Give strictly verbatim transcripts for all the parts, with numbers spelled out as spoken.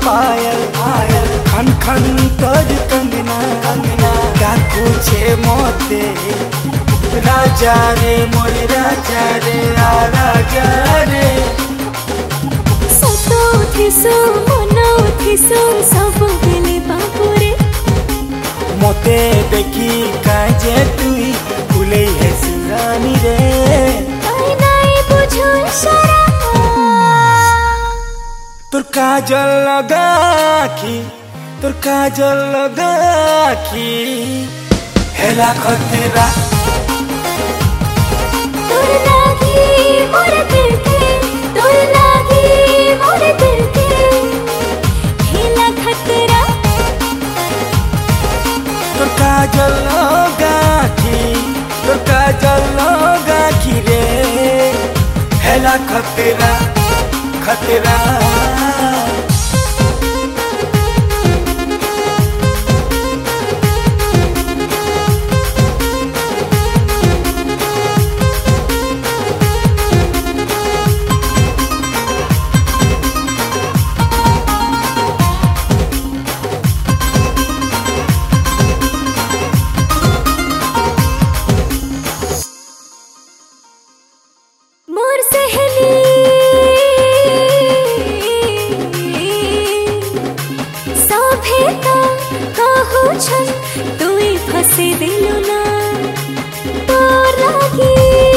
पायल पायल खन खन तोर कंगना कंगना गाको छे मोते राजा रे मोर राजा रे आ राजा रे सतो थिसो मनो थिसो सब बेले बापुरे मोते देखी काजे तुई फुले है सुरानी रे आई नाई बुझो इशारा तोर काजल लगा की तोर काजल लगा की हेला खतरा तोर लागी मोर दिल के तोर लागी मोर दिल के हेला खतरा तोर काजल लगा की तोर काजल लगा की रे हेला खतरा खतरा मोर सहेली सभे तो कहू छन तुई फसे दिलो ना तोर लागी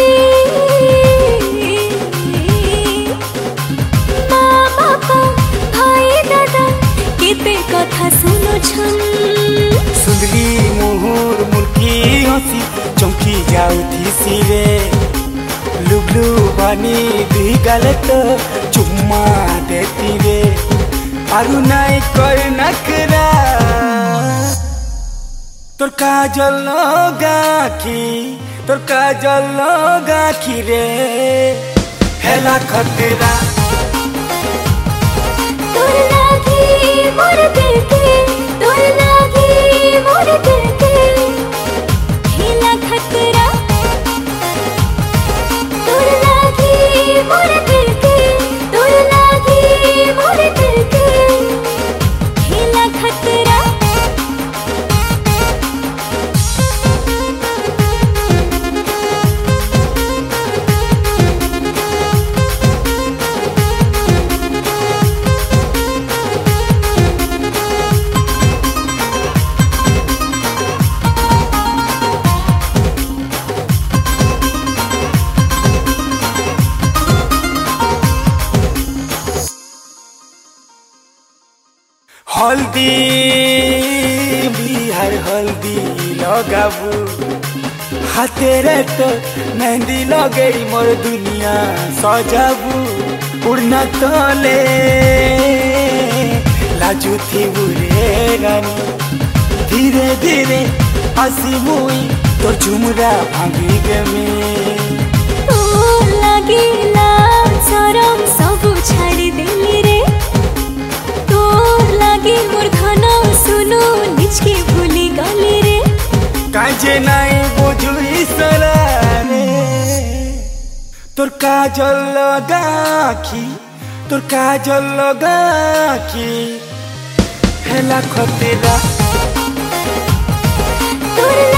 माँ बापा भाई दादा केते कथा सुनो छन सुंदली मुहुर मुल्की हसी चौकी जाउथी सिरे लुबलु बनी दी गलत चुम्मा देती रे आरु नाई कर नखरा तोर काजल लगा की तोर काजल लगा की रे हेला खतरा तोर लागी मोर दिल के तोर लागी मोर दिल के हेला खतरा तोर लागी मोर दिल के तोर लागी मोर दिल के हेला खतरा हल्दी बिहार हल्दी लगाबू हातेरे तो मेहंदी लगे मोर दुनिया सजाबू उड़ना तले लाजू थी बुरे रानी धीरे धीरे आसी मुई तोर झुमरा भांगी गमे तोर लागी लाज शरम सब छाड़ी देली रे तोर लागी मोर खाना सुनो निचके भूली गली रे काजे नाई बुझुई सरा रे तोर काजल लगा की तोर काजल लगा की हेला खतरा तोर